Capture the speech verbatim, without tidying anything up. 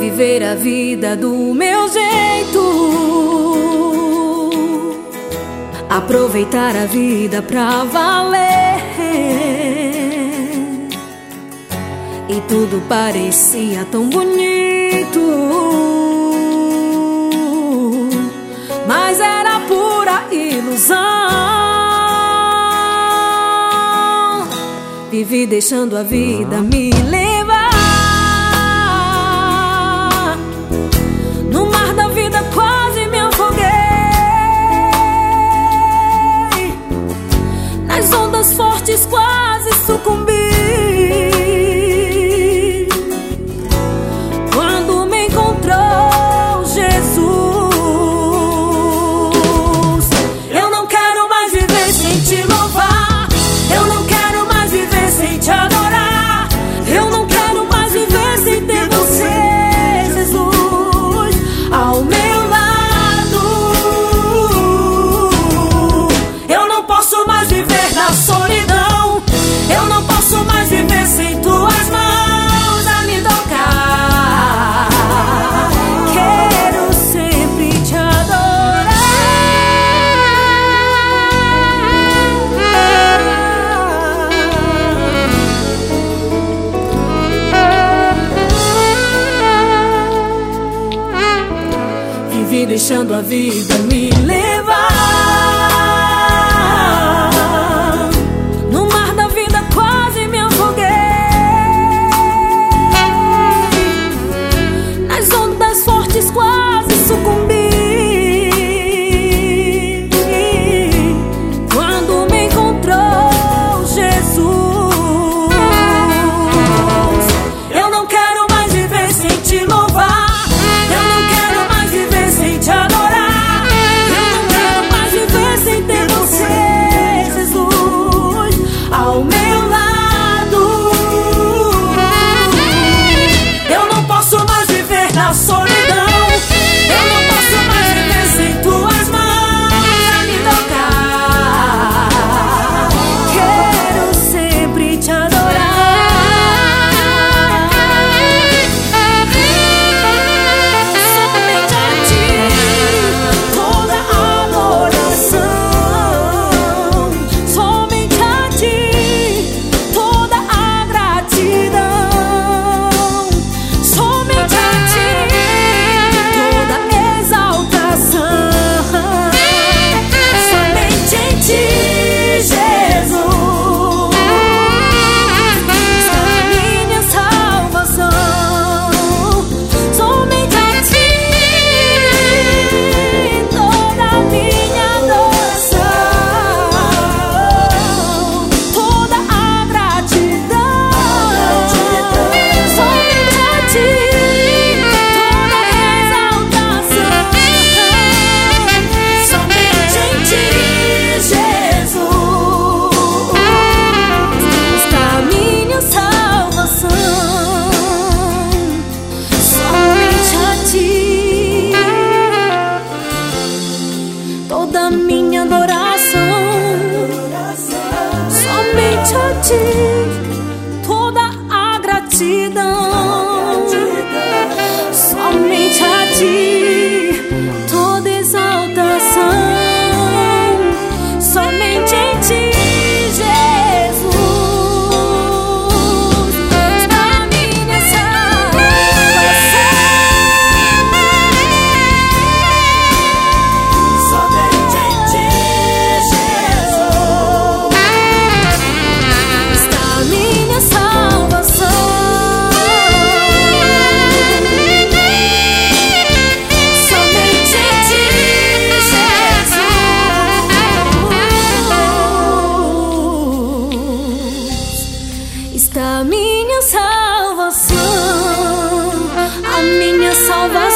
viver a vida do meu jeito, aproveitar a vida pra valer. E tudo parecia tão bonito, mas era pura ilusão. Vivi deixando a vida me levar. No mar da vida quase me afoguei, nas ondas fortes quase sucumbi. Quando me encontrou Jesus, eu não quero mais viver sem te louvar, eu não quero mais viver sem te adorar, eu não quero mais viver sem ter você, Jesus, ao meu lado. Eu não posso mais viver na solidão, eu não posso mais viver sem tuas mãos a me tocar. Quero sempre te adorar. Vivi deixando a vida me levar. No mar da vida quase me afoguei, nas ondas fortes quase sucumbi. Quando me encontrou Jesus, eu não quero mais viver sem te louvar, eu não quero mais viver sem te adorar, eu não quero mais viver sem ter você, Jesus, ao meu lado. Eu não posso mais viver na solidão, eu não posso mais viver sem tuas mãos a me tocar. Quero sempre te adorar. Somente a ti toda adoração, somente a ti toda a gratidão, somente a ti toda exaltação, somente em ti, Jesus, está a minha salvação. Somente a ti toda a minha adoração, toda a gratidão, somente a ti toda exaltação, somente em ti, Jesus, está a minha salvação. Somente a ti toda a minha adoração, somente a ti toda a gratidão, somente a ti toda exaltação, somente em ti, Jesus, está a minha salvação. Somente em ti, Jesus, está a minha salvação. Somente em ti, Jesus, está a minha salvação, a minha salvação.